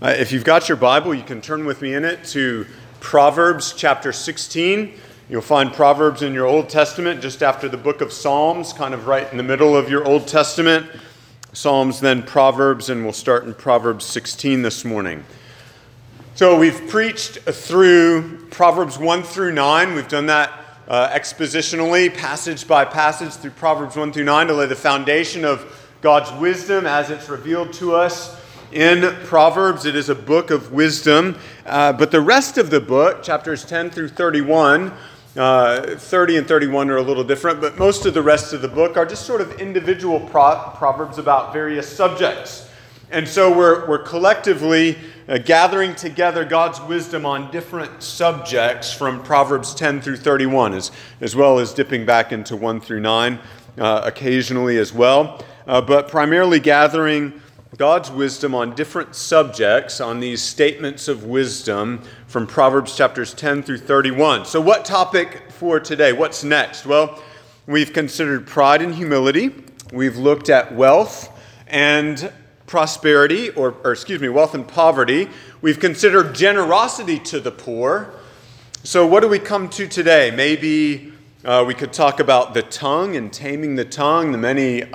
If you've got your Bible, you can turn with me in it to Proverbs chapter 16. You'll find Proverbs in your Old Testament just after the book of Psalms, kind of right in the middle of your Old Testament. Psalms, then Proverbs, and we'll start in Proverbs 16 this morning. So we've preached through Proverbs 1 through 9. We've done that expositionally, passage by passage through Proverbs 1 through 9 to lay the foundation of God's wisdom as it's revealed to us in Proverbs. It is a book of wisdom, but the rest of the book, chapters 10 through 31, 30 and 31 are a little different, but most of the rest of the book are just sort of individual proverbs about various subjects. And so we're collectively gathering together God's wisdom on different subjects from Proverbs 10 through 31, as well as dipping back into 1 through 9 occasionally as well, but primarily gathering God's wisdom on different subjects, on these statements of wisdom from Proverbs chapters 10 through 31. So what topic for today? What's next? Well, we've considered pride and humility. We've looked at wealth and prosperity, wealth and poverty. We've considered generosity to the poor. So what do we come to today? Maybe we could talk about the tongue and taming the tongue, the many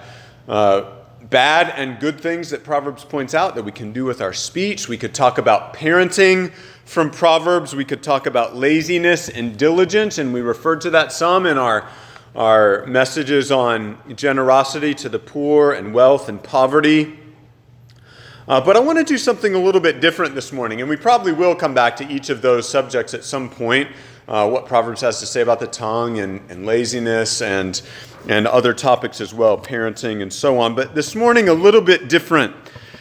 bad and good things that Proverbs points out that we can do with our speech. We could talk about parenting from Proverbs. We could talk about laziness and diligence, and we referred to that some in our messages on generosity to the poor and wealth and poverty. But I want to do something a little bit different this morning, and we probably will come back to each of those subjects at some point, what Proverbs has to say about the tongue and laziness and other topics as well, parenting and so on. But this morning, a little bit different.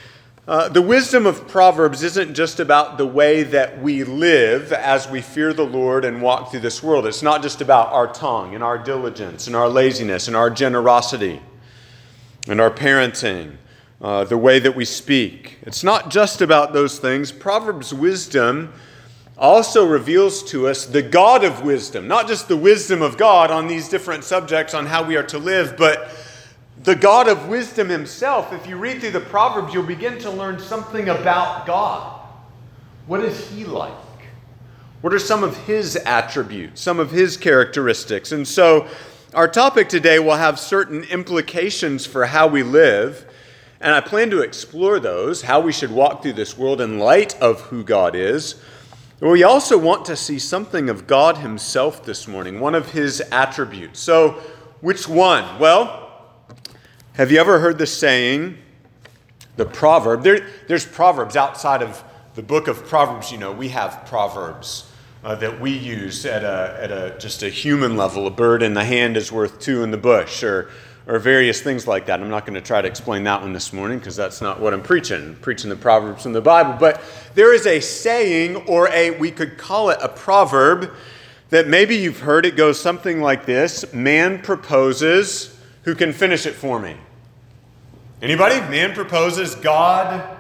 The wisdom of Proverbs isn't just about the way that we live as we fear the Lord and walk through this world. It's not just about our tongue and our diligence and our laziness and our generosity and our parenting, the way that we speak. It's not just about those things. Proverbs wisdom also reveals to us the God of wisdom, not just the wisdom of God on these different subjects on how we are to live, but the God of wisdom himself. If you read through the Proverbs, you'll begin to learn something about God. What is he like? What are some of his attributes, some of his characteristics? And so our topic today will have certain implications for how we live, and I plan to explore those, how we should walk through this world in light of who God is. We also want to see something of God himself this morning, one of his attributes. So, which one? Well, have you ever heard the saying, the proverb? There's proverbs outside of the book of Proverbs. You know, we have proverbs that we use at just a human level. A bird in the hand is worth two in the bush, or various things like that. I'm not going to try to explain that one this morning because that's not what I'm preaching. I'm preaching the Proverbs from the Bible. But there is a saying, or we could call it a proverb, that maybe you've heard. It goes something like this: man proposes, who can finish it for me? Anybody? Man proposes, God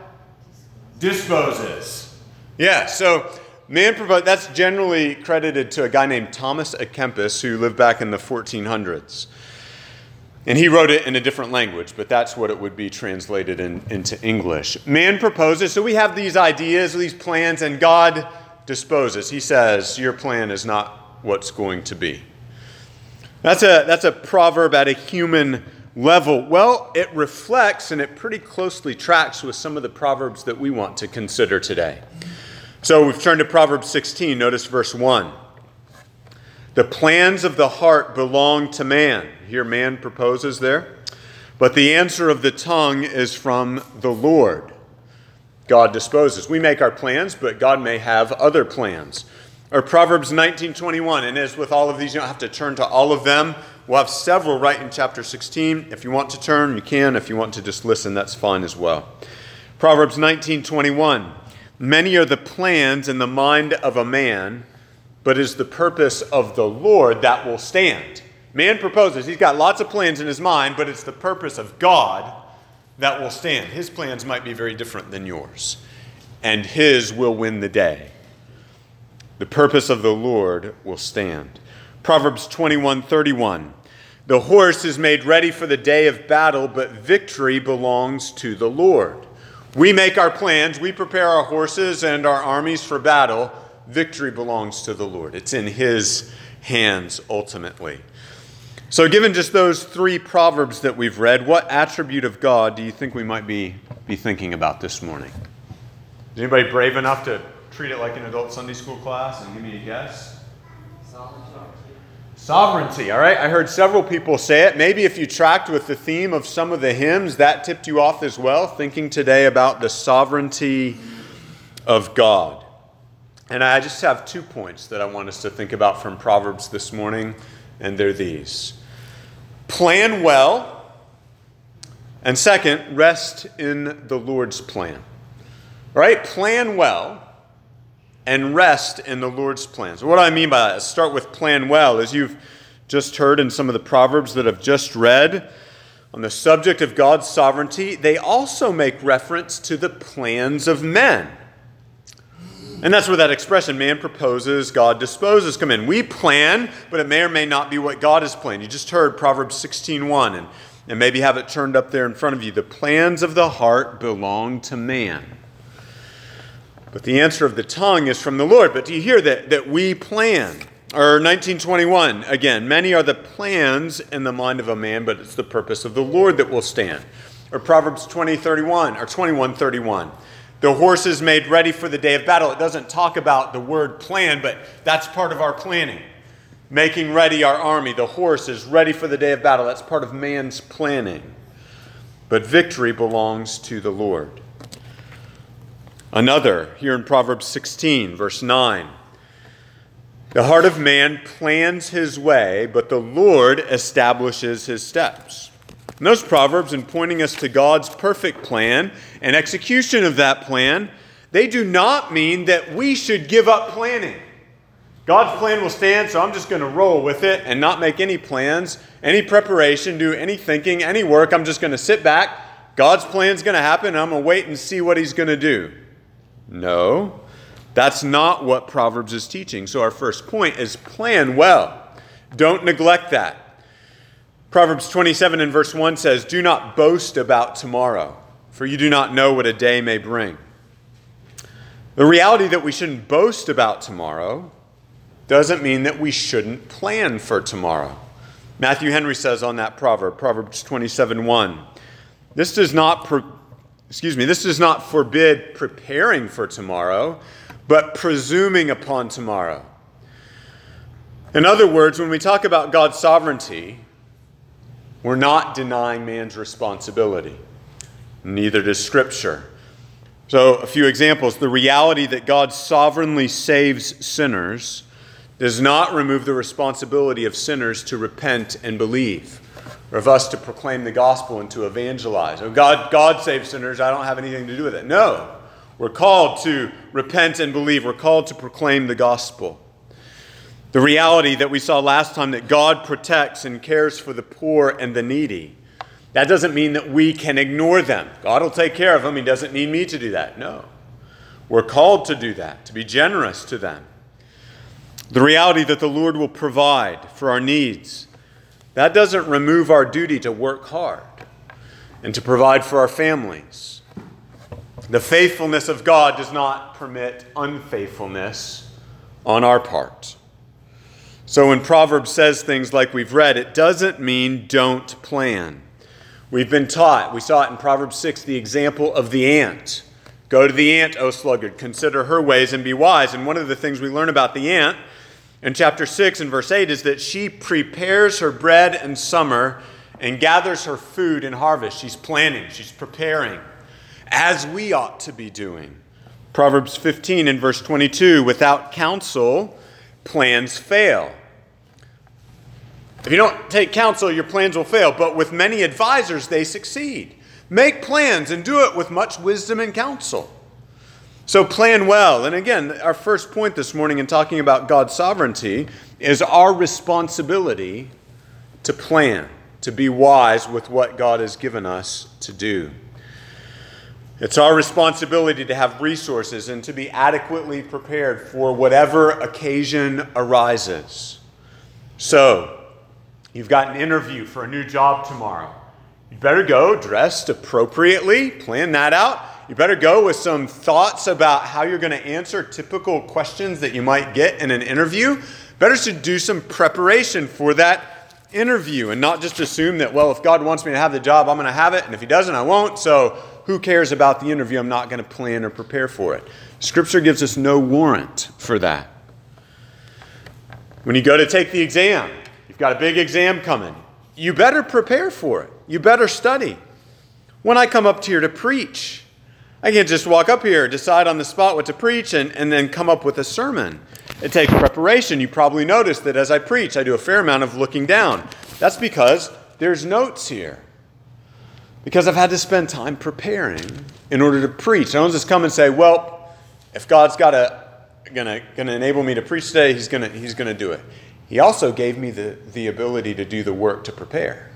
disposes. Yeah, so man proposes, that's generally credited to a guy named Thomas à Kempis who lived back in the 1400s. And he wrote it in a different language, but that's what it would be translated into English. Man proposes, so we have these ideas, these plans, and God disposes. He says, your plan is not what's going to be. That's a proverb at a human level. Well, it reflects and it pretty closely tracks with some of the proverbs that we want to consider today. So we've turned to Proverbs 16. Notice verse 1. The plans of the heart belong to man. Here man proposes there. But the answer of the tongue is from the Lord. God disposes. We make our plans, but God may have other plans. Or Proverbs 19:21. And as with all of these, you don't have to turn to all of them. We'll have several right in chapter 16. If you want to turn, you can. If you want to just listen, that's fine as well. Proverbs 19:21. Many are the plans in the mind of a man, but is the purpose of the Lord that will stand. Man proposes. He's got lots of plans in his mind, but it's the purpose of God that will stand. His plans might be very different than yours, and his will win the day. The purpose of the Lord will stand. Proverbs 21:31. The horse is made ready for the day of battle, but victory belongs to the Lord. We make our plans, we prepare our horses and our armies for battle. Victory belongs to the Lord. It's in his hands ultimately. So given just those three proverbs that we've read, what attribute of God do you think we might be thinking about this morning? Is anybody brave enough to treat it like an adult Sunday school class and give me a guess? Sovereignty, all right? I heard several people say it. Maybe if you tracked with the theme of some of the hymns, that tipped you off as well, thinking today about the sovereignty of God. And I just have 2 points that I want us to think about from Proverbs this morning, and they're these. Plan well, and second, rest in the Lord's plan. All right? Plan well and rest in the Lord's plans. What do I mean by that? Let's start with plan well. As you've just heard in some of the Proverbs that I've just read on the subject of God's sovereignty, they also make reference to the plans of men. And that's where that expression, man proposes, God disposes, come in. We plan, but it may or may not be what God has planned. You just heard Proverbs 16:1, and maybe have it turned up there in front of you. The plans of the heart belong to man, but the answer of the tongue is from the Lord. But do you hear that we plan? Or 19:21, again, many are the plans in the mind of a man, but it's the purpose of the Lord that will stand. Or Proverbs 20:31, or 21:31. The horse is made ready for the day of battle. It doesn't talk about the word plan, but that's part of our planning. Making ready our army. The horse is ready for the day of battle. That's part of man's planning. But victory belongs to the Lord. Another, here in Proverbs 16, verse 9. The heart of man plans his way, but the Lord establishes his steps. And those Proverbs, in pointing us to God's perfect plan and execution of that plan, they do not mean that we should give up planning. God's plan will stand, so I'm just going to roll with it and not make any plans, any preparation, do any thinking, any work. I'm just going to sit back. God's plan's going to happen, and I'm going to wait and see what he's going to do. No, that's not what Proverbs is teaching. So our first point is plan well. Don't neglect that. Proverbs 27 and verse 1 says, "Do not boast about tomorrow, for you do not know what a day may bring." The reality that we shouldn't boast about tomorrow doesn't mean that we shouldn't plan for tomorrow. Matthew Henry says on that proverb, Proverbs 27:1, this does not forbid preparing for tomorrow, but presuming upon tomorrow. In other words, when we talk about God's sovereignty, we're not denying man's responsibility. Neither does Scripture. So, a few examples. The reality that God sovereignly saves sinners does not remove the responsibility of sinners to repent and believe, or of us to proclaim the gospel and to evangelize. Oh, God saves sinners, I don't have anything to do with it. No, we're called to repent and believe. We're called to proclaim the gospel. The reality that we saw last time, that God protects and cares for the poor and the needy. That doesn't mean that we can ignore them. God will take care of them. He doesn't need me to do that. No. We're called to do that, to be generous to them. The reality that the Lord will provide for our needs. That doesn't remove our duty to work hard and to provide for our families. The faithfulness of God does not permit unfaithfulness on our part. So when Proverbs says things like we've read, it doesn't mean don't plan. We've been taught, we saw it in Proverbs 6, the example of the ant. Go to the ant, O sluggard, consider her ways and be wise. And one of the things we learn about the ant in chapter 6 and verse 8 is that she prepares her bread in summer and gathers her food in harvest. She's planning, she's preparing, as we ought to be doing. Proverbs 15 and verse 22, without counsel, plans fail. If you don't take counsel, your plans will fail. But with many advisors, they succeed. Make plans and do it with much wisdom and counsel. So plan well. And again, our first point this morning in talking about God's sovereignty is our responsibility to plan, to be wise with what God has given us to do. It's our responsibility to have resources and to be adequately prepared for whatever occasion arises. So, you've got an interview for a new job tomorrow. You better go dressed appropriately, plan that out, You better go with some thoughts about how you're going to answer typical questions that you might get in an interview. Better to do some preparation for that interview and not just assume that, well, if God wants me to have the job, I'm going to have it, and if he doesn't, I won't, so who cares about the interview? I'm not going to plan or prepare for it. Scripture gives us no warrant for that. When you go to take the exam, you've got a big exam coming. You better prepare for it. You better study. When I come up here to preach, I can't just walk up here, decide on the spot what to preach, and then come up with a sermon. It takes preparation. You probably noticed that as I preach, I do a fair amount of looking down. That's because there's notes here. Because I've had to spend time preparing in order to preach. I don't just come and say, well, if God's gonna enable me to preach today, he's gonna do it. He also gave me the ability to do the work to prepare.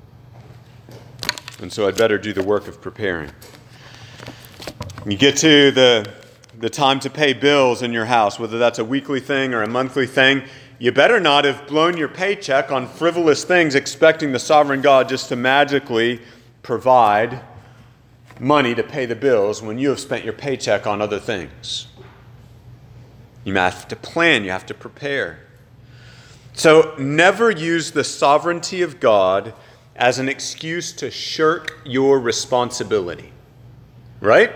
And so I'd better do the work of preparing. You get to the time to pay bills in your house, whether that's a weekly thing or a monthly thing, you better not have blown your paycheck on frivolous things expecting the sovereign God just to magically provide money to pay the bills when you have spent your paycheck on other things. You have to plan, you have to prepare. So never use the sovereignty of God as an excuse to shirk your responsibility. Right?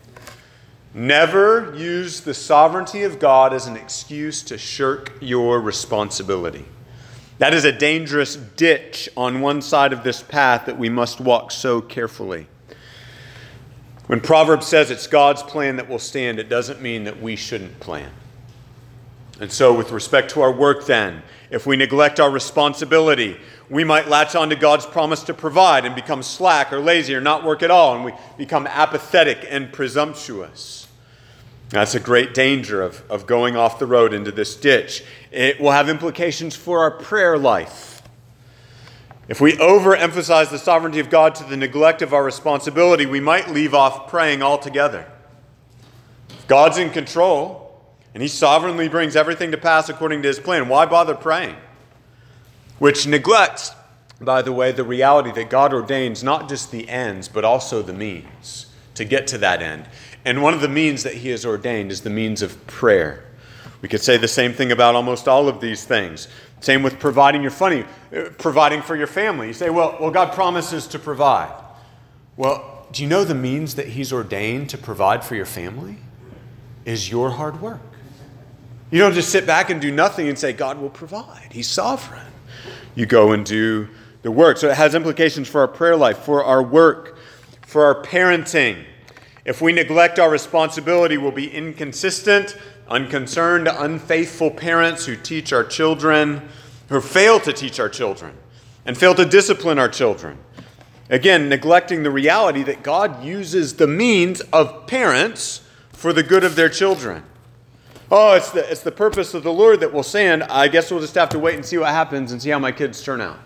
Never use the sovereignty of God as an excuse to shirk your responsibility. That is a dangerous ditch on one side of this path that we must walk so carefully. When Proverbs says it's God's plan that will stand, it doesn't mean that we shouldn't plan. And so with respect to our work then, if we neglect our responsibility, we might latch on to God's promise to provide and become slack or lazy or not work at all, and we become apathetic and presumptuous. That's a great danger of going off the road into this ditch. It will have implications for our prayer life. If we overemphasize the sovereignty of God to the neglect of our responsibility, we might leave off praying altogether. If God's in control, and he sovereignly brings everything to pass according to his plan, why bother praying? Which neglects, by the way, the reality that God ordains not just the ends, but also the means to get to that end. And one of the means that he has ordained is the means of prayer. We could say the same thing about almost all of these things. Same with providing for your family. You say, well, God promises to provide. Well, do you know the means that he's ordained to provide for your family is your hard work? You don't just sit back and do nothing and say, God will provide. He's sovereign. You go and do the work. So it has implications for our prayer life, for our work, for our parenting. If we neglect our responsibility, we'll be inconsistent, unconcerned, unfaithful parents who teach our children, who fail to teach our children, and fail to discipline our children. Again, neglecting the reality that God uses the means of parents for the good of their children. Oh, it's the purpose of the Lord that will stand. I guess we'll just have to wait and see what happens and see how my kids turn out.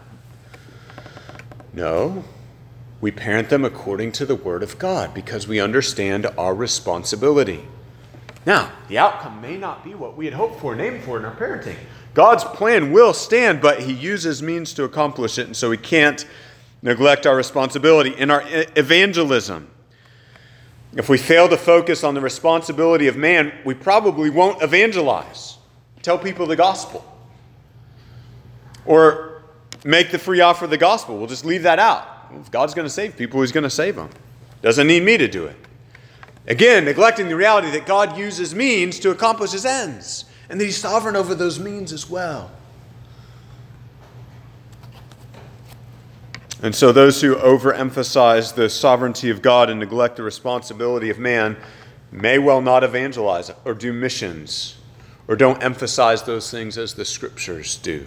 No. We parent them according to the Word of God because we understand our responsibility. Now, the outcome may not be what we had hoped for and aimed for in our parenting. God's plan will stand, but he uses means to accomplish it, and so we can't neglect our responsibility. In our evangelism, if we fail to focus on the responsibility of man, we probably won't evangelize, tell people the gospel, or make the free offer of the gospel. We'll just leave that out. If God's going to save people, he's going to save them. Doesn't need me to do it. Again, neglecting the reality that God uses means to accomplish his ends, and that he's sovereign over those means as well. And so those who overemphasize the sovereignty of God and neglect the responsibility of man may well not evangelize or do missions, or don't emphasize those things as the Scriptures do.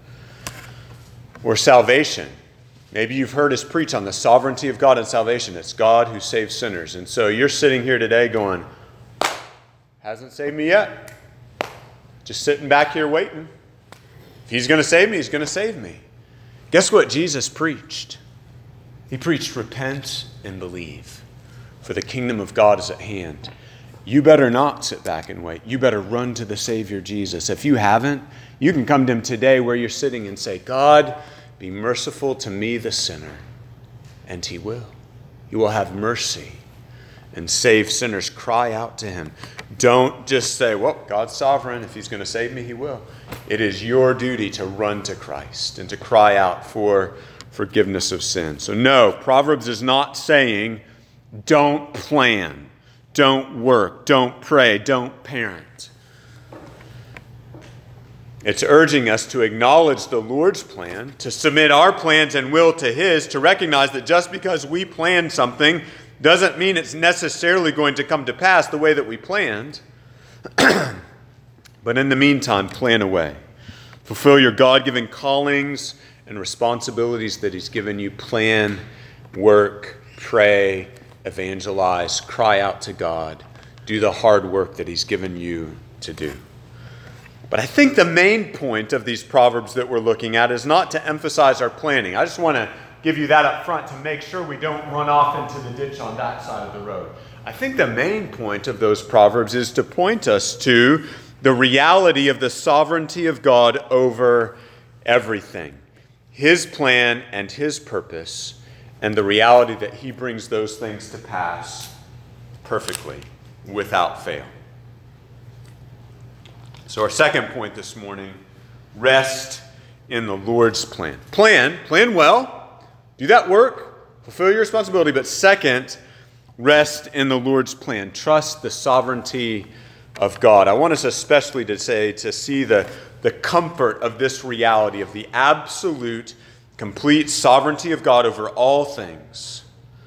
Or salvation. Maybe you've heard us preach on the sovereignty of God and salvation. It's God who saves sinners. And so you're sitting here today going, hasn't saved me yet. Just sitting back here waiting. If he's going to save me, he's going to save me. Guess what Jesus preached? He preached, repent and believe, for the kingdom of God is at hand. You better not sit back and wait. You better run to the Savior Jesus. If you haven't, you can come to him today where you're sitting and say, God, be merciful to me, the sinner. And he will. He will have mercy and save sinners. Cry out to him. Don't just say, well, God's sovereign. If he's going to save me, he will. It is your duty to run to Christ and to cry out for forgiveness of sin. So no, Proverbs is not saying don't plan, don't work, don't pray, don't parent. It's urging us to acknowledge the Lord's plan, to submit our plans and will to his, to recognize that just because we plan something doesn't mean it's necessarily going to come to pass the way that we planned. But in the meantime, plan away. Fulfill your God-given callings and responsibilities that he's given you. Plan, work, pray, evangelize, cry out to God. Do the hard work that he's given you to do. But I think the main point of these Proverbs that we're looking at is not to emphasize our planning. I just want to give you that up front to make sure we don't run off into the ditch on that side of the road. I think the main point of those Proverbs is to point us to the reality of the sovereignty of God over everything. His plan and his purpose, and the reality that he brings those things to pass perfectly, without fail. So our second point this morning, rest in the Lord's plan. Plan well, do that work, fulfill your responsibility, but second, rest in the Lord's plan. Trust the sovereignty of God. I want us especially to see the comfort of this reality of the absolute, complete sovereignty of God over all things.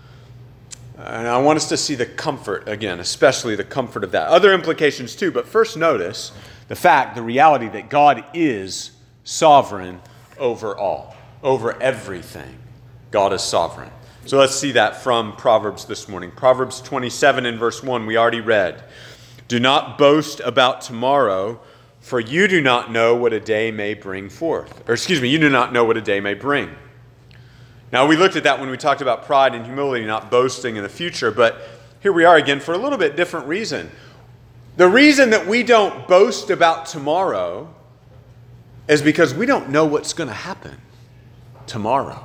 And I want us to see the comfort, again, especially the comfort of that. Other implications too, but first notice the reality that God is sovereign over all, over everything. God is sovereign. So let's see that from Proverbs this morning. Proverbs 27 and verse 1, we already read. Do not boast about tomorrow, for you do not know what a day may bring forth. You do not know what a day may bring. Now, we looked at that when we talked about pride and humility, not boasting in the future, but here we are again for a little bit different reason. The reason that we don't boast about tomorrow is because we don't know what's going to happen tomorrow.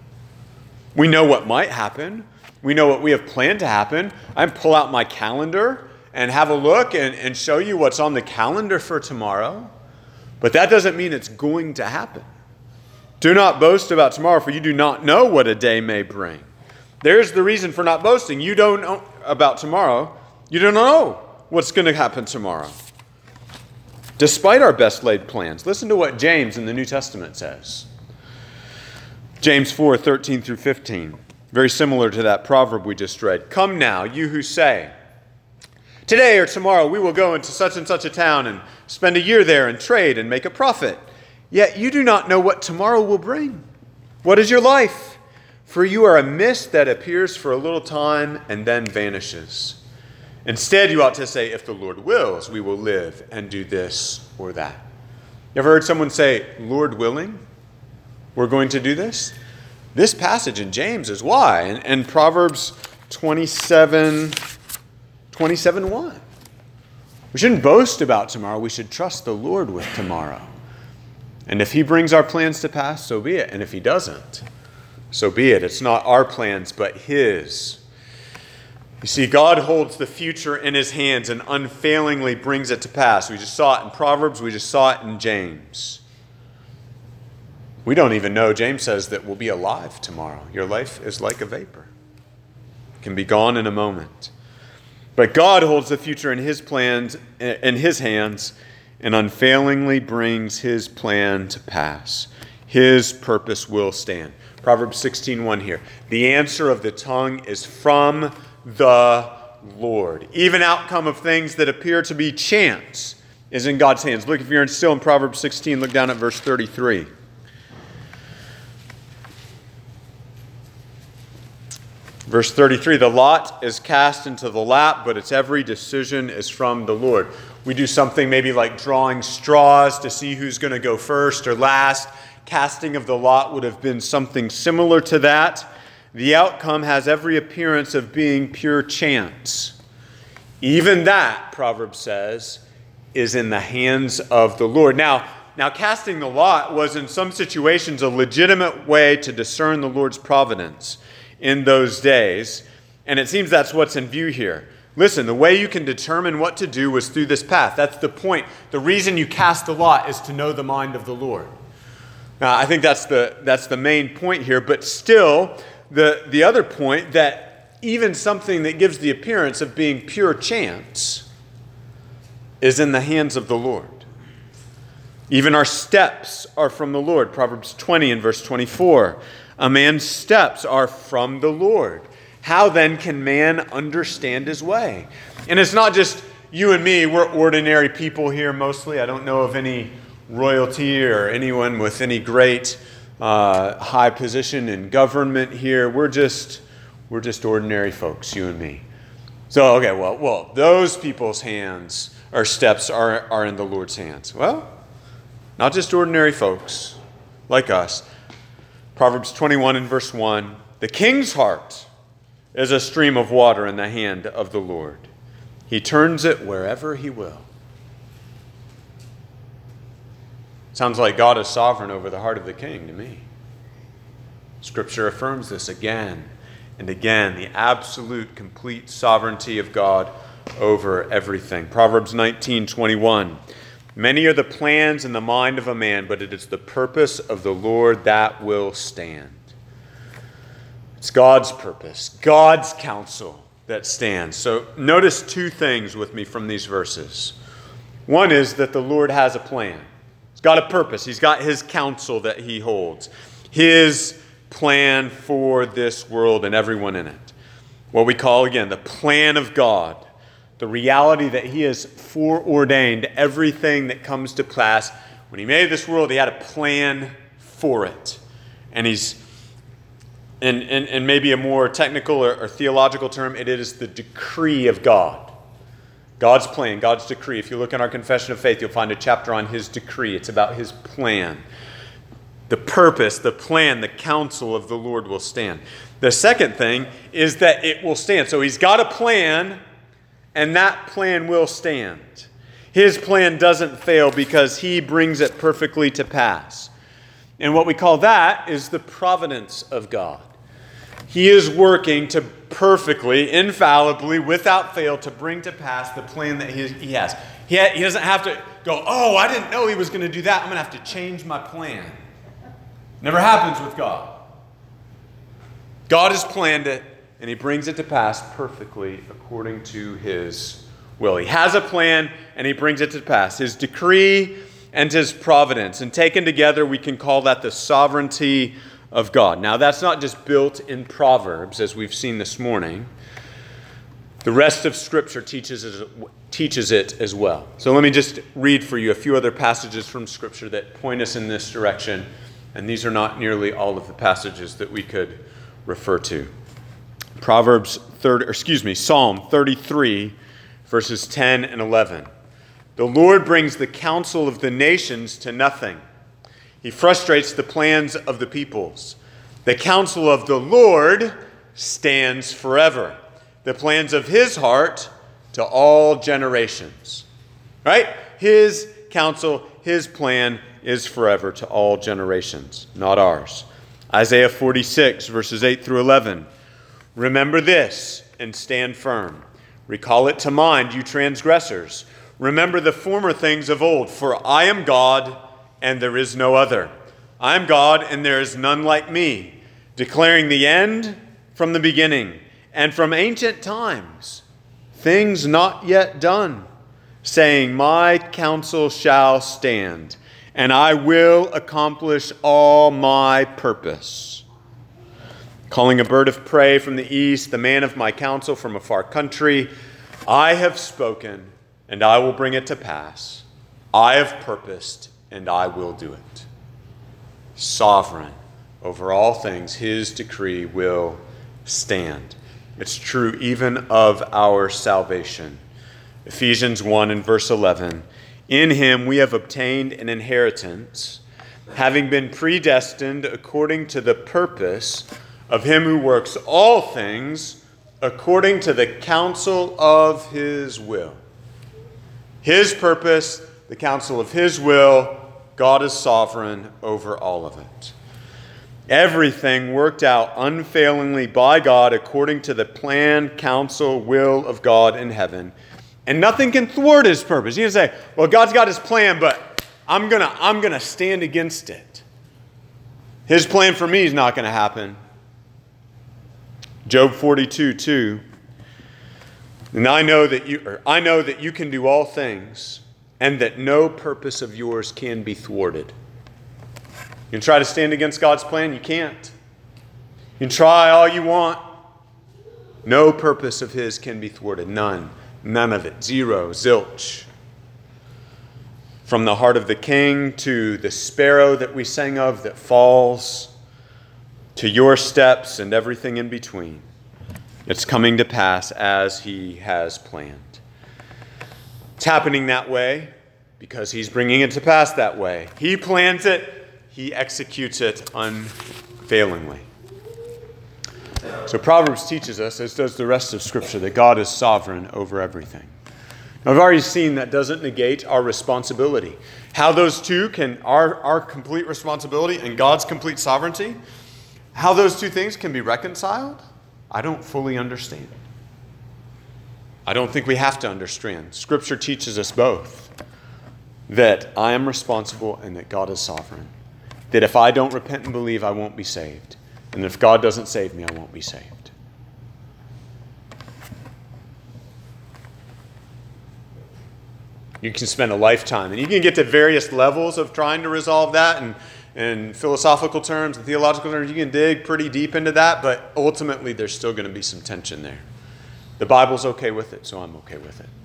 We know what might happen. We know what we have planned to happen. I can pull out my calendar and have a look and show you what's on the calendar for tomorrow. But that doesn't mean it's going to happen. Do not boast about tomorrow, for you do not know what a day may bring. There's the reason for not boasting. You don't know about tomorrow. You don't know what's going to happen tomorrow. Despite our best laid plans. Listen to what James in the New Testament says. James 4:13 through 15. Very similar to that proverb we just read. Come now, you who say, today or tomorrow we will go into such and such a town and spend a year there and trade and make a profit. Yet you do not know what tomorrow will bring. What is your life? For you are a mist that appears for a little time and then vanishes. Instead, you ought to say, if the Lord wills, we will live and do this or that. You ever heard someone say, Lord willing, we're going to do this? This passage in James is why. And Proverbs 27:1. We shouldn't boast about tomorrow. We should trust the Lord with tomorrow. And if he brings our plans to pass, so be it. And if he doesn't, so be it. It's not our plans, but his. You see, God holds the future in his hands and unfailingly brings it to pass. We just saw it in Proverbs. We just saw it in James. We don't even know. James says that we'll be alive tomorrow. Your life is like a vapor. It can be gone in a moment. But God holds the future in his plans, in his hands, and unfailingly brings his plan to pass. His purpose will stand. Proverbs 16:1 here. The answer of the tongue is from the Lord. Even outcome of things that appear to be chance is in God's hands. Look, if you're still in Proverbs 16, look down at verse 33. Verse 33, the lot is cast into the lap, but its every decision is from the Lord. We do something maybe like drawing straws to see who's going to go first or last. Casting of the lot would have been something similar to that. The outcome has every appearance of being pure chance. Even that, Proverbs says, is in the hands of the Lord. Now, casting the lot was in some situations a legitimate way to discern the Lord's providence in those days. And it seems that's what's in view here. Listen, the way you can determine what to do was through this path. That's the point. The reason you cast the lot is to know the mind of the Lord. Now, I think that's the main point here, but still, the other point that even something that gives the appearance of being pure chance is in the hands of the Lord. Even our steps are from the Lord. Proverbs 20 and verse 24. A man's steps are from the Lord. How then can man understand his way? And it's not just you and me. We're ordinary people here mostly. I don't know of any royalty or anyone with any great high position in government here. We're just ordinary folks, you and me. So, okay, well, those people's hands or steps are in the Lord's hands. Well, not just ordinary folks like us. Proverbs 21 and verse 1, the king's heart is a stream of water in the hand of the Lord. He turns it wherever he will. Sounds like God is sovereign over the heart of the king to me. Scripture affirms this again and again, the absolute, complete sovereignty of God over everything. Proverbs 19:21. Many are the plans in the mind of a man, but it is the purpose of the Lord that will stand. It's God's purpose, God's counsel that stands. So notice two things with me from these verses. One is that the Lord has a plan. He's got a purpose. He's got his counsel that he holds. His plan for this world and everyone in it. What we call, again, the plan of God. The reality that he has foreordained everything that comes to pass. When he made this world, he had a plan for it. And he's in maybe a more technical or theological term, it is the decree of God. God's plan, God's decree. If you look in our Confession of Faith, you'll find a chapter on his decree. It's about his plan. The purpose, the plan, the counsel of the Lord will stand. The second thing is that it will stand. So he's got a plan, and that plan will stand. His plan doesn't fail because he brings it perfectly to pass. And what we call that is the providence of God. He is working to perfectly, infallibly, without fail, to bring to pass the plan that he has. He doesn't have to go, oh, I didn't know he was going to do that. I'm going to have to change my plan. Never happens with God. God has planned it, and he brings it to pass perfectly according to his will. He has a plan, and he brings it to pass. His decree and his providence. And taken together, we can call that the sovereignty of God. Now, that's not just built in Proverbs, as we've seen this morning. The rest of Scripture teaches it as well. So let me just read for you a few other passages from Scripture that point us in this direction. And these are not nearly all of the passages that we could refer to. Psalm 33, verses 10 and 11. The Lord brings the counsel of the nations to nothing. He frustrates the plans of the peoples. The counsel of the Lord stands forever. The plans of his heart to all generations. Right? His counsel, his plan is forever to all generations, not ours. Isaiah 46, verses 8 through 11. Remember this and stand firm. Recall it to mind, you transgressors. Remember the former things of old, for I am God and there is no other. I am God and there is none like me, declaring the end from the beginning and from ancient times, things not yet done, saying, my counsel shall stand, and I will accomplish all my purpose. Calling a bird of prey from the east, the man of my counsel from a far country, I have spoken, and I will bring it to pass. I have purposed, and I will do it. Sovereign over all things, his decree will stand. It's true even of our salvation. Ephesians 1 and verse 11. In him we have obtained an inheritance, having been predestined according to the purpose of him who works all things according to the counsel of his will. His purpose, the counsel of his will, God is sovereign over all of it. Everything worked out unfailingly by God according to the plan, counsel, will of God in heaven. And nothing can thwart his purpose. You can say, well, God's got his plan, but I'm gonna stand against it. His plan for me is not going to happen. Job 42:2. And I know that you can do all things, and that no purpose of yours can be thwarted. You can try to stand against God's plan, you can't. You can try all you want. No purpose of his can be thwarted. None. None of it. Zero. Zilch. From the heart of the king to the sparrow that we sang of that falls, to your steps and everything in between. It's coming to pass as he has planned. It's happening that way because he's bringing it to pass that way. He plans it, he executes it unfailingly. So Proverbs teaches us, as does the rest of Scripture, that God is sovereign over everything. Now, I've already seen that doesn't negate our responsibility. How those two our complete responsibility and God's complete sovereignty, how those two things can be reconciled, I don't fully understand. I don't think we have to understand. Scripture teaches us both that I am responsible and that God is sovereign. That if I don't repent and believe, I won't be saved. And if God doesn't save me, I won't be saved. You can spend a lifetime, and you can get to various levels of trying to resolve that, and in philosophical terms and theological terms, you can dig pretty deep into that, but ultimately there's still going to be some tension there. The Bible's okay with it, so I'm okay with it.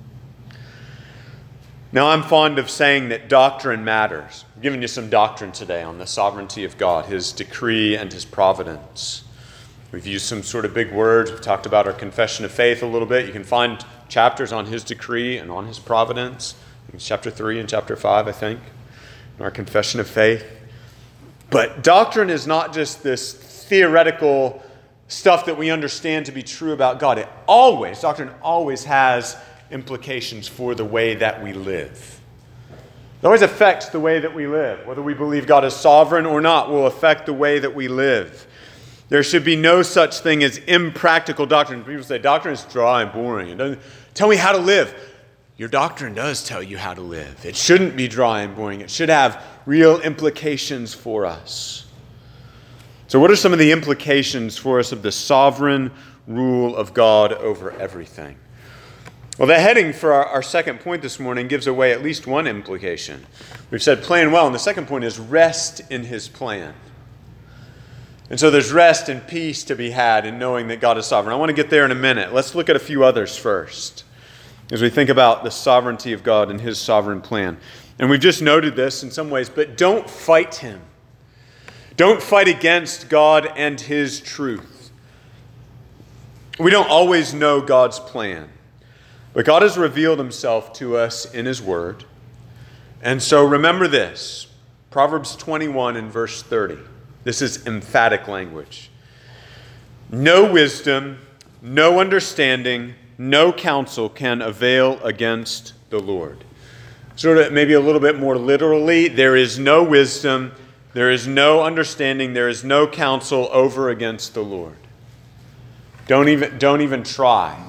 Now, I'm fond of saying that doctrine matters. I'm giving you some doctrine today on the sovereignty of God, his decree and his providence. We've used some sort of big words. We've talked about our confession of faith a little bit. You can find chapters on his decree and on his providence. It's chapter 3 and chapter 5, I think, in our confession of faith. But doctrine is not just this theoretical stuff that we understand to be true about God. Doctrine always has implications for the way that we live. It always affects the way that we live. Whether we believe God is sovereign or not will affect the way that we live. There should be no such thing as impractical doctrine. People say doctrine is dry and boring. It doesn't tell me how to live. Your doctrine does tell you how to live. It shouldn't be dry and boring. It should have real implications for us. So what are some of the implications for us of the sovereign rule of God over everything? Well, the heading for our second point this morning gives away at least one implication. We've said plan well, and the second point is rest in his plan. And so there's rest and peace to be had in knowing that God is sovereign. I want to get there in a minute. Let's look at a few others first as we think about the sovereignty of God and his sovereign plan. And we've just noted this in some ways, but don't fight him. Don't fight against God and his truth. We don't always know God's plan, but God has revealed himself to us in his word. And so remember this, Proverbs 21 and verse 30. This is emphatic language. No wisdom, no understanding, no counsel can avail against the Lord. Sort of maybe a little bit more literally, there is no wisdom, there is no understanding, there is no counsel over against the Lord. Don't even try.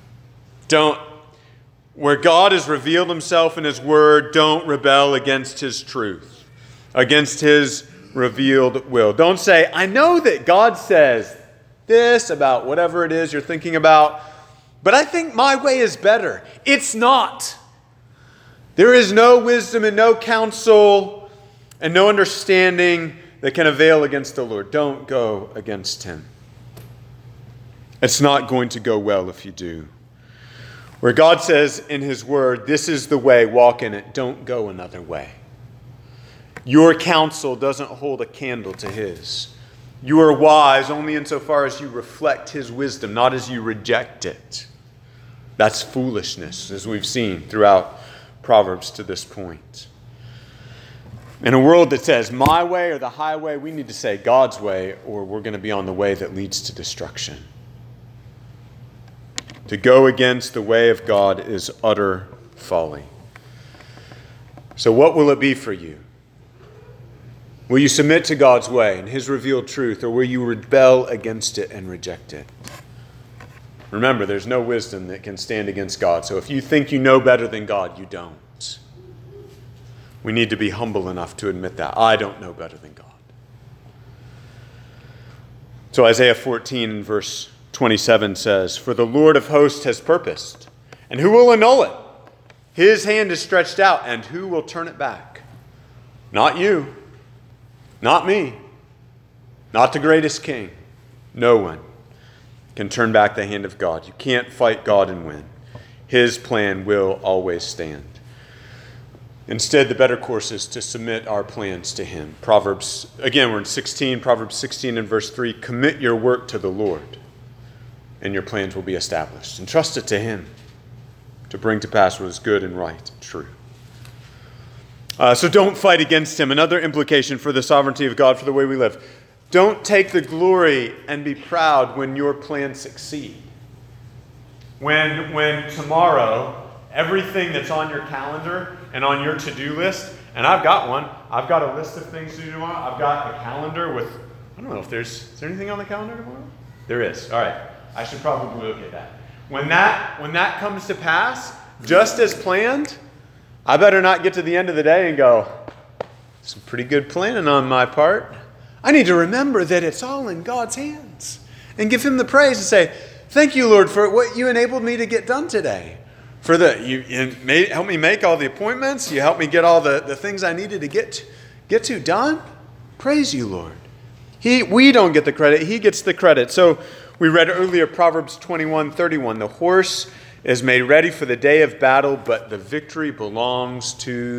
Where God has revealed himself in his word, don't rebel against his truth, against his revealed will. Don't say, I know that God says this about whatever it is you're thinking about, but I think my way is better. It's not. There is no wisdom and no counsel and no understanding that can avail against the Lord. Don't go against him. It's not going to go well if you do. Where God says in his word, this is the way, walk in it. Don't go another way. Your counsel doesn't hold a candle to his. You are wise only insofar as you reflect his wisdom, not as you reject it. That's foolishness, as we've seen throughout Proverbs to this point. In a world that says my way or the highway, we need to say God's way, or we're going to be on the way that leads to destruction. To go against the way of God is utter folly. So what will it be for you? Will you submit to God's way and his revealed truth, or will you rebel against it and reject it? Remember, there's no wisdom that can stand against God. So if you think you know better than God, you don't. We need to be humble enough to admit that. I don't know better than God. So Isaiah 14 and verse 27 says, "For the Lord of hosts has purposed, and who will annul it? His hand is stretched out, and who will turn it back? Not you, not me, not the greatest king. No one can turn back the hand of God. You can't fight God and win. His plan will always stand." Instead, the better course is to submit our plans to him. Proverbs 16 and verse 3, "Commit your work to the Lord, and your plans will be established. Entrust it to him to bring to pass what is good and right and true." So don't fight against him. Another implication for the sovereignty of God for the way we live. Don't take the glory and be proud when your plans succeed. When tomorrow, everything that's on your calendar and on your to-do list, and I've got one. I've got a list of things to do tomorrow. I've got a calendar with, I don't know if is there anything on the calendar tomorrow? There is. All right. I should probably look at that. When that comes to pass, just as planned, I better not get to the end of the day and go, some pretty good planning on my part. I need to remember that it's all in God's hands and give him the praise and say, "Thank you, Lord, for what you enabled me to get done today. You help me make all the appointments. You helped me get all the things I needed to get to done. Praise you, Lord." We don't get the credit. He gets the credit. So we read earlier Proverbs 21:31. "The horse is made ready for the day of battle, but the victory belongs to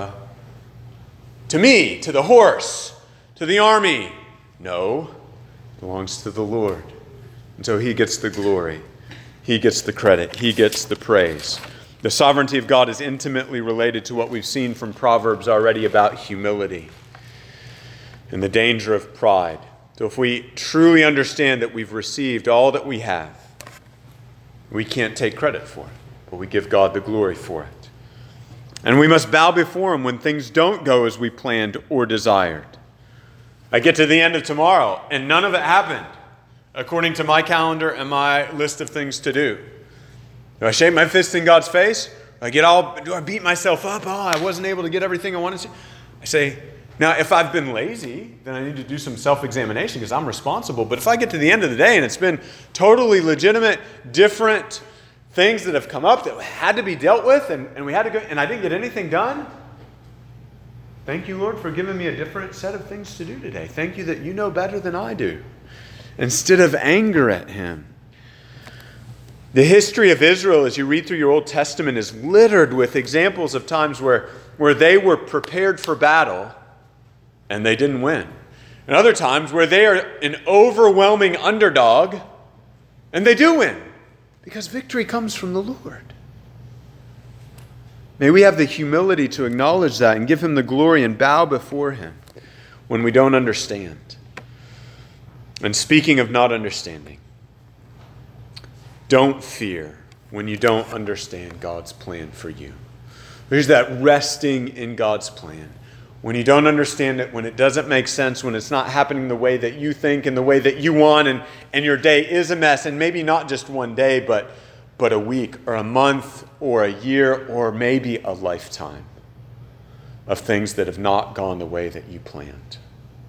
me, to the horse, to the army." No, it belongs to the Lord. And so he gets the glory. He gets the credit. He gets the praise. The sovereignty of God is intimately related to what we've seen from Proverbs already about humility and the danger of pride. So if we truly understand that we've received all that we have, we can't take credit for it, but we give God the glory for it. And we must bow before him when things don't go as we planned or desired. I get to the end of tomorrow, and none of it happened according to my calendar and my list of things to do. Do I shake my fist in God's face? Do I beat myself up? Oh, I wasn't able to get everything I wanted to. I say, now, if I've been lazy, then I need to do some self-examination because I'm responsible. But if I get to the end of the day and it's been totally legitimate, different things that have come up that had to be dealt with and we had to go, and I didn't get anything done, thank you, Lord, for giving me a different set of things to do today. Thank you that you know better than I do. Instead of anger at him. The history of Israel, as you read through your Old Testament, is littered with examples of times where they were prepared for battle and they didn't win. And other times where they are an overwhelming underdog and they do win because victory comes from the Lord. May we have the humility to acknowledge that and give him the glory and bow before him when we don't understand. And speaking of not understanding, don't fear when you don't understand God's plan for you. There's that resting in God's plan. When you don't understand it, when it doesn't make sense, when it's not happening the way that you think and the way that you want, and your day is a mess, and maybe not just one day, but a week or a month or a year or maybe a lifetime of things that have not gone the way that you planned.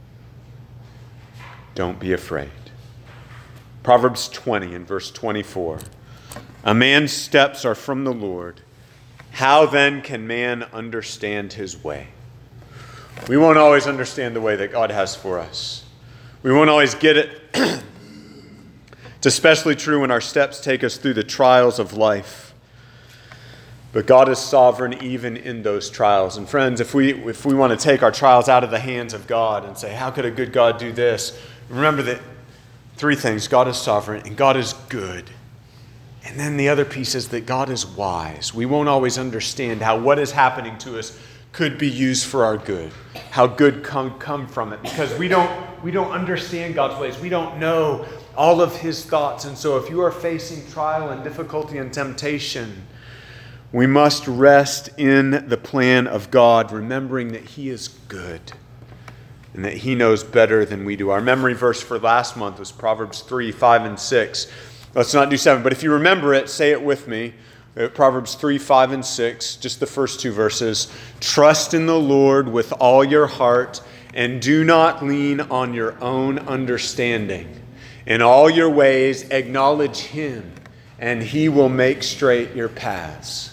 Don't be afraid. Proverbs 20 and verse 24. "A man's steps are from the Lord. How then can man understand his way?" We won't always understand the way that God has for us. We won't always get it. It's especially true when our steps take us through the trials of life. But God is sovereign even in those trials. And friends, if we want to take our trials out of the hands of God and say, how could a good God do this? Remember that three things: God is sovereign and God is good. And then the other piece is that God is wise. We won't always understand how what is happening to us could be used for our good, how good come from it, because we don't understand God's ways. We don't know all of his thoughts. And so if you are facing trial and difficulty and temptation, we must rest in the plan of God, remembering that he is good and that he knows better than we do. Our memory verse for last month was Proverbs 3, 5, and 6. Let's not do 7, but if you remember it, say it with me. Proverbs 3, 5, and 6, just the first two verses. Trust in the Lord with all your heart, and do not lean on your own understanding. In all your ways acknowledge him, and he will make straight your paths.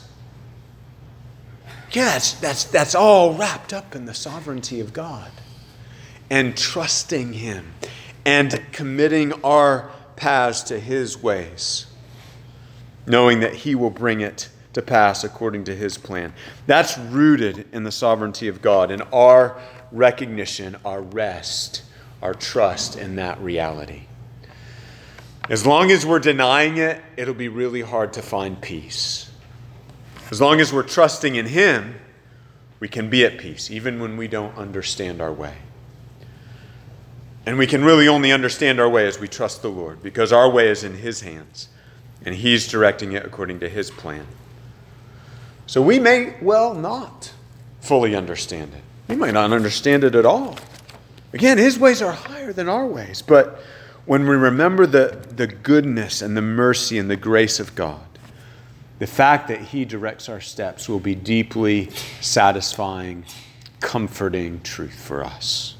Yeah, that's all wrapped up in the sovereignty of God. And trusting him and committing our paths to his ways, knowing that he will bring it to pass according to his plan. That's rooted in the sovereignty of God, and our recognition, our rest, our trust in that reality. As long as we're denying it, it'll be really hard to find peace. As long as we're trusting in him, we can be at peace, even when we don't understand our way. And we can really only understand our way as we trust the Lord, because our way is in his hands, and he's directing it according to his plan. So we may well not fully understand it. We might not understand it at all. Again, his ways are higher than our ways, but when we remember the goodness and the mercy and the grace of God, the fact that he directs our steps will be deeply satisfying, comforting truth for us.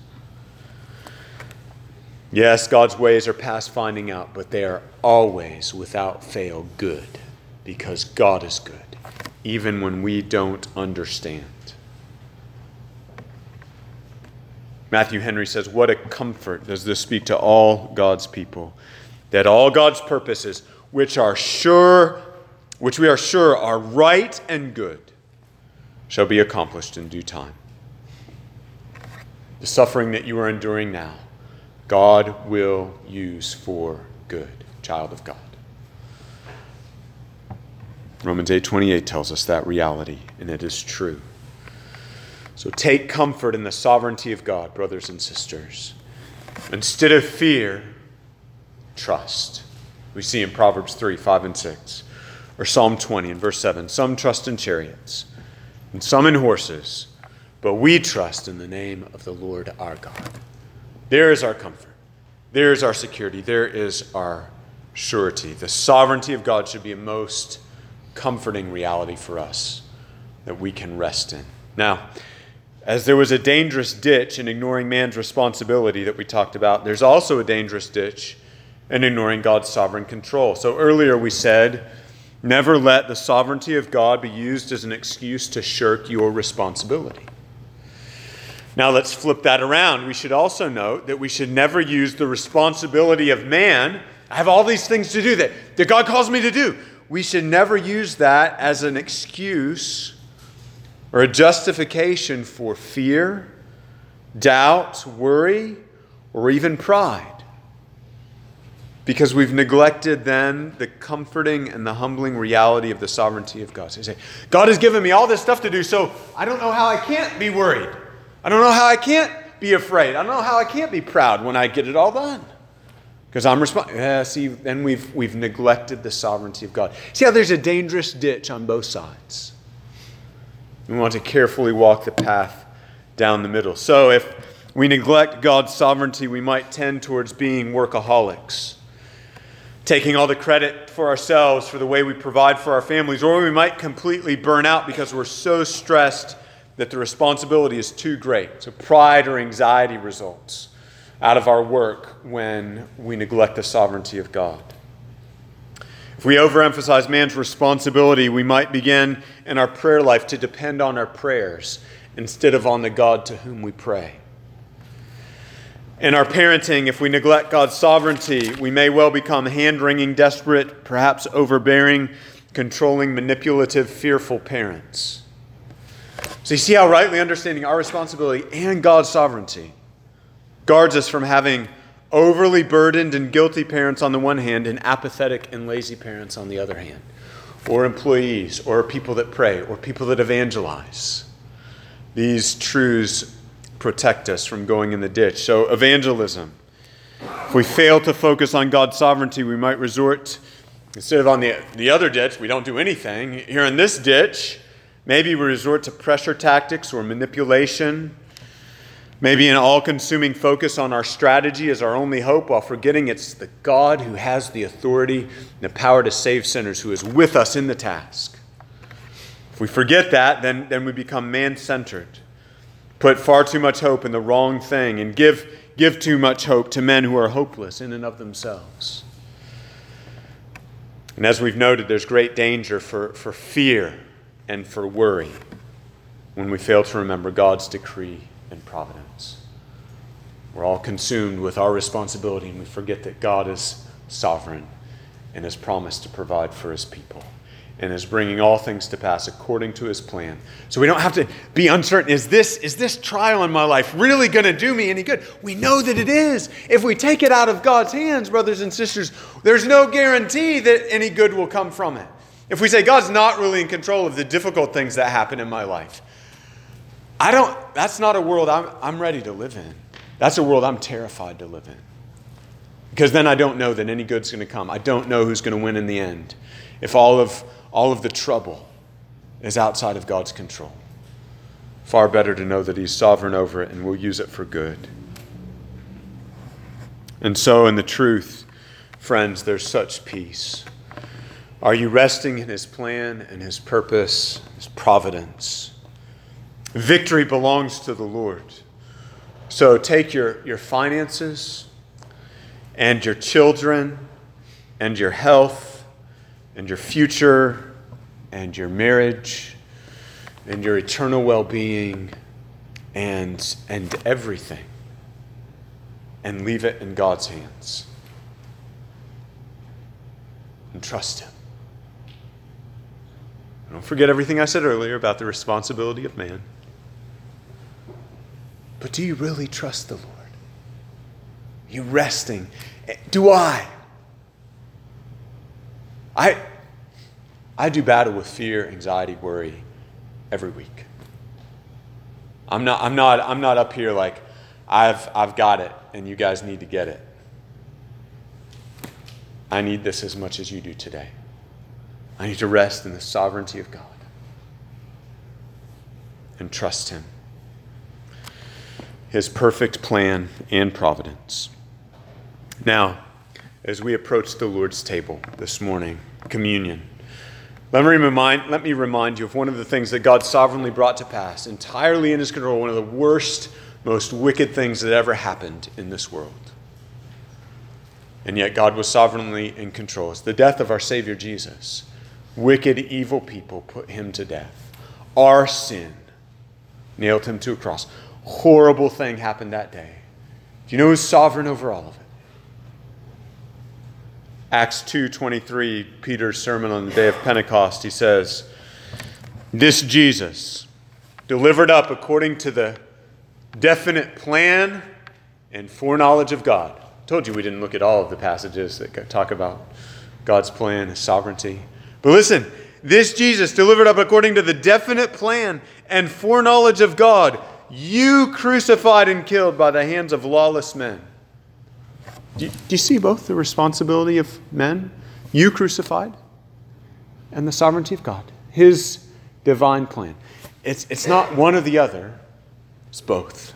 Yes, God's ways are past finding out, but they are always, without fail, good, because God is good, even when we don't understand. Matthew Henry says, what a comfort does this speak to all God's people, that all God's purposes, which we are sure are right and good, shall be accomplished in due time. The suffering that you are enduring now, God will use for good, child of God. Romans 8:28 tells us that reality, and it is true. So take comfort in the sovereignty of God, brothers and sisters. Instead of fear, trust. We see in Proverbs 3, 5, and 6, or Psalm 20 in verse 7, some trust in chariots, and some in horses, but we trust in the name of the Lord our God. There is our comfort. There is our security. There is our surety. The sovereignty of God should be a most comforting reality for us that we can rest in. Now, as there was a dangerous ditch in ignoring man's responsibility that we talked about, there's also a dangerous ditch in ignoring God's sovereign control. So earlier we said, never let the sovereignty of God be used as an excuse to shirk your responsibility. Now let's flip that around. We should also note that we should never use the responsibility of man. I have all these things to do that God calls me to do. We should never use that as an excuse or a justification for fear, doubt, worry, or even pride. Because we've neglected then the comforting and the humbling reality of the sovereignty of God. So you say, God has given me all this stuff to do, so I don't know how I can't be worried. I don't know how I can't be afraid. I don't know how I can't be proud when I get it all done. Because I'm responsible. Yeah, see, then we've neglected the sovereignty of God. See how there's a dangerous ditch on both sides. We want to carefully walk the path down the middle. So if we neglect God's sovereignty, we might tend towards being workaholics, taking all the credit for ourselves for the way we provide for our families, or we might completely burn out because we're so stressed that the responsibility is too great. So pride or anxiety results out of our work when we neglect the sovereignty of God. If we overemphasize man's responsibility, we might begin in our prayer life to depend on our prayers instead of on the God to whom we pray. In our parenting, if we neglect God's sovereignty, we may well become hand-wringing, desperate, perhaps overbearing, controlling, manipulative, fearful parents. So you see how rightly understanding our responsibility and God's sovereignty guards us from having overly burdened and guilty parents on the one hand and apathetic and lazy parents on the other hand, or employees, or people that pray, or people that evangelize. These truths protect us from going in the ditch. So evangelism. If we fail to focus on God's sovereignty, we might resort, instead of on the other ditch, we don't do anything. Here in this ditch, maybe we resort to pressure tactics or manipulation. Maybe an all-consuming focus on our strategy is our only hope, while forgetting it's the God who has the authority and the power to save sinners, who is with us in the task. If we forget that, then we become man-centered, put far too much hope in the wrong thing, and give too much hope to men who are hopeless in and of themselves. And as we've noted, there's great danger for fear and for worry when we fail to remember God's decree and providence. We're all consumed with our responsibility, and we forget that God is sovereign and has promised to provide for his people and is bringing all things to pass according to his plan. So we don't have to be uncertain. Is this trial in my life really going to do me any good? We know that it is. If we take it out of God's hands, brothers and sisters, there's no guarantee that any good will come from it. If we say God's not really in control of the difficult things that happen in my life, that's not a world I'm ready to live in. That's a world I'm terrified to live in. Because then I don't know that any good's going to come. I don't know who's going to win in the end. If all of the trouble is outside of God's control. Far better to know that he's sovereign over it and will use it for good. And so in the truth, friends, there's such peace. Are you resting in his plan and his purpose, his providence? Victory belongs to the Lord. So take your finances and your children and your health and your future and your marriage and your eternal well-being and everything, and leave it in God's hands. And trust him. Don't forget everything I said earlier about the responsibility of man. But do you really trust the Lord? Are you resting? Do I? I do battle with fear, anxiety, worry every week. I'm not up here like I've got it and you guys need to get it. I need this as much as you do today. I need to rest in the sovereignty of God and trust him, his perfect plan and providence. Now, as we approach the Lord's table this morning, communion, let me remind you of one of the things that God sovereignly brought to pass, entirely in his control, one of the worst, most wicked things that ever happened in this world. And yet God was sovereignly in control. It's the death of our Savior Jesus. Wicked, evil people put him to death. Our sin nailed him to a cross. Horrible thing happened that day. Do you know who's sovereign over all of it? Acts 2:23, Peter's sermon on the day of Pentecost, he says, "This Jesus, delivered up according to the definite plan and foreknowledge of God." I told you we didn't look at all of the passages that talk about God's plan, his sovereignty. But listen, this Jesus, delivered up according to the definite plan and foreknowledge of God, you crucified and killed by the hands of lawless men. Do you see both the responsibility of men, you crucified, and the sovereignty of God, his divine plan? It's not one or the other, it's both.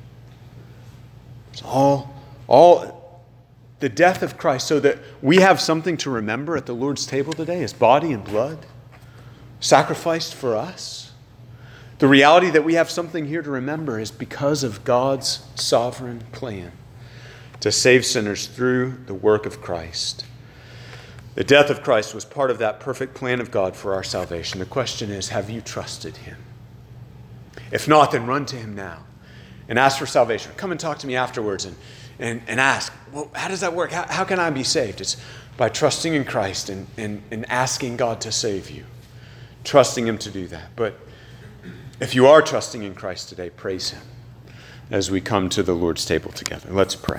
It's all the death of Christ, so that we have something to remember at the Lord's table today, his body and blood sacrificed for us. The reality that we have something here to remember is because of God's sovereign plan to save sinners through the work of Christ. The death of Christ was part of that perfect plan of God for our salvation. The question is, have you trusted him? If not, then run to him now and ask for salvation. Come and talk to me afterwards and ask, well, how does that work? How can I be saved? It's by trusting in Christ and asking God to save you, trusting him to do that. But if you are trusting in Christ today, praise him as we come to the Lord's table together. Let's pray.